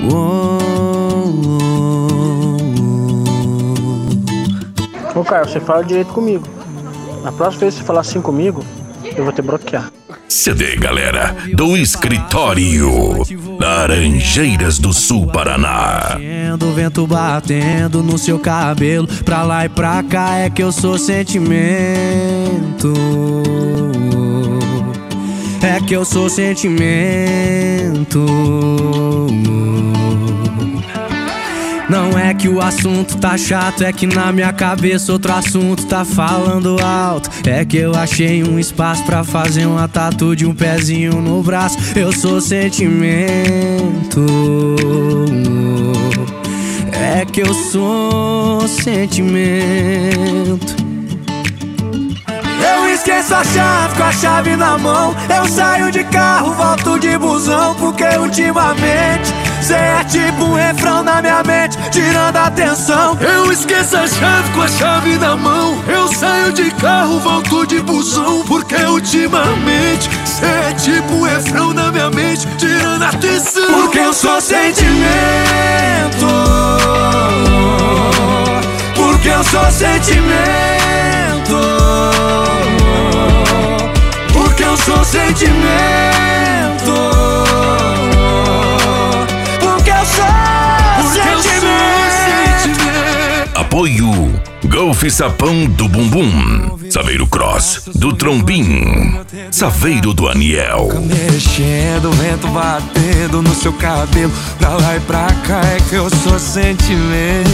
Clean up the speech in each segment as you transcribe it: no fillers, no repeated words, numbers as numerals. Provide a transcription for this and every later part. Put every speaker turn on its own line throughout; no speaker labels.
Ô Caio, você fala direito comigo. Na próxima vez que você falar assim comigo, eu vou te bloquear.
CD, galera, do Escritório, Laranjeiras do Sul, Paraná.
Vento batendo no seu cabelo, pra lá e pra cá é que eu sou sentimento. É que eu sou sentimento. Não é que o assunto tá chato, é que na minha cabeça outro assunto tá falando alto. É que eu achei um espaço pra fazer uma tatu de um pezinho no braço. Eu sou sentimento. É que eu sou sentimento. Eu esqueço a chave com a chave na mão. Eu saio de carro, volto de busão, porque ultimamente cê é tipo um refrão na minha mente, tirando a atenção.
Eu esqueço a chave com a chave na mão. Eu saio de carro, volto de busão, porque ultimamente cê é tipo um refrão na minha mente, tirando a atenção.
Porque eu sou sentimento. Porque eu sou sentimento. Porque eu sou sentimento. Porque eu sou sentimento.
Apoio Golf Sapão do Bumbum, Saveiro Cross do Trombim, Saveiro do Aniel.
Mexendo, vento batendo no seu cabelo, pra lá e pra cá é que eu sou sentimento.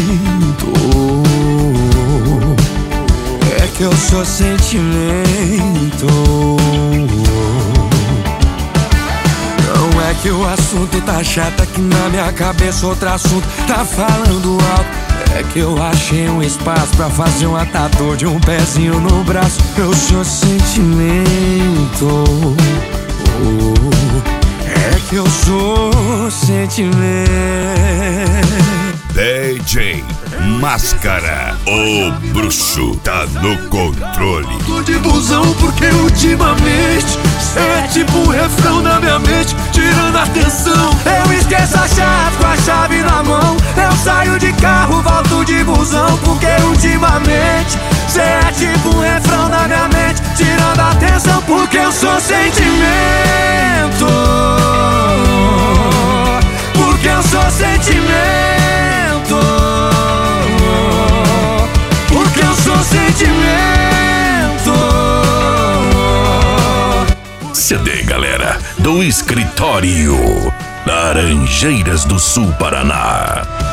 É que eu sou sentimento. Não é que o assunto tá chato, é que na minha cabeça outro assunto tá falando alto. É que eu achei um espaço pra fazer uma tatu de um pezinho no braço. Eu sou sentimento. É que eu sou sentimento.
DJ Máscara, o bruxo tá no controle.
Tô de busão porque ultimamente é tipo um refrão na minha mente, tirando a atenção.
Eu esqueço a chave com a chave na mão. Eu saio de carro, volto de busão, porque ultimamente cê é tipo um refrão na minha mente, tirando a atenção. Porque eu sou sentimento. Porque eu sou sentimento. Porque eu sou sentimento.
CD, galera, do Escritório, Laranjeiras do Sul, Paraná.